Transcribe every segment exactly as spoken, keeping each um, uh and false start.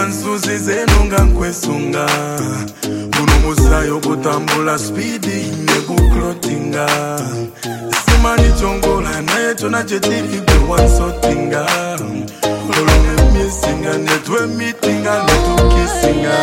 Wansuzi zenunga nkwesunga Muno musayo kutambula speedy nekuklotinga Simani chongola naye chona chetiri kwe wansotinga Olome missinga netwe meetinga netu kissinga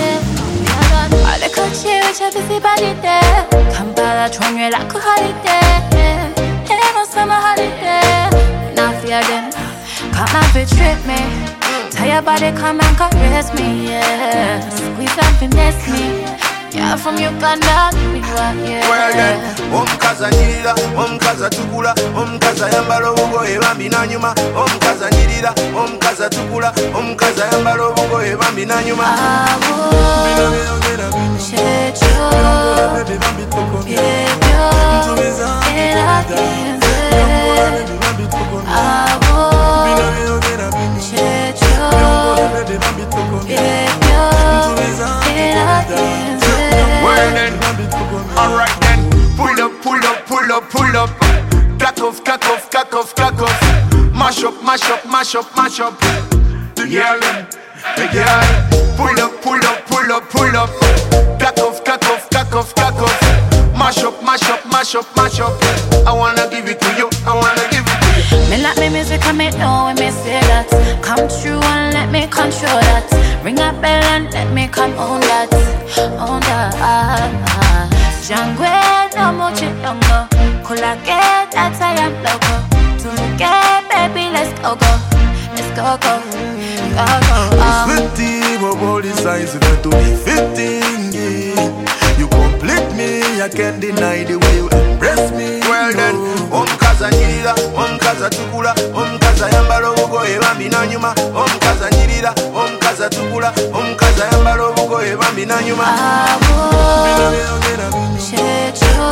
Alekachi wicha busy body there Kampala chonwe like a holiday Ain't no summer holiday Now fear them Come and betray me Tell your body come and caress me, yeah Squeeze and finesse me Yeah, from Uganda, we are, yeah Well then, omukaza nyirira, omukaza tukula Omukaza yambala obugoye bambi nanyuma Omukaza nyirira, omukaza tukula Omukaza yambala obugoye bambi nanyuma Abo, checho Yebyo, era kenze Abo, checho Yebyo, era kenze Well then, alright then Pull up, pull up, pull up, pull up Clack off, clack off, clack off, clack off Mash up, mash up, mash up, mash up The girl, the girl Pull up, pull up, pull up, pull up Clack off, clack off, clack off, clack off Mash up, mash up, mash up, mash up I wanna give it to you, I wanna give it to you Me like me music and me know when me say that Come true and let me control that Ring a bell and let me come on that On that Jangwe no much younger Kula get that I am loco To get baby let's go go Let's go go Go go um. Fifty my body size if I do be fifteen yeah. You complete me I can't deny the way you embrace me Well then, omukaza nyirira, omukaza tukula Omukaza yambala obugoye bambi nanyuma Omukaza nyirira, omukaza tukula Omukaza yambala obugoye bambi nanyuma Abo, checho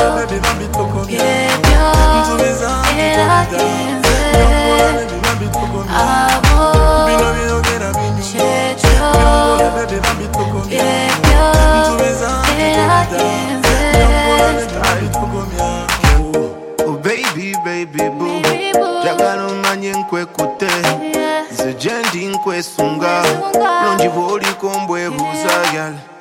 Yebyo, era kenze Abo, checho Yebyo, era kenze Oh baby, baby boo Baby boo. Jagala omanye nkwekute Yeah. Nze gye ndi nkwesunga Nkwesunga. Longi bw'oliko mbwebuuza gyal